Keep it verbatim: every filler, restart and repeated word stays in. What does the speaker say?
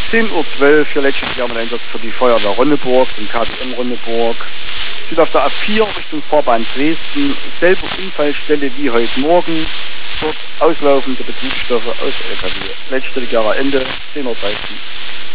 zehn Uhr zwölf für letztes Jahr mein Einsatz für die Feuerwehr Ronneburg, den K D M Ronneburg. Steht auf der A vier Richtung Fahrbahn Dresden, selbe Unfallstelle wie heute Morgen. Dort auslaufende Betriebsstoffe aus L K W. Letztes Jahre Ende, zehn Uhr dreißig.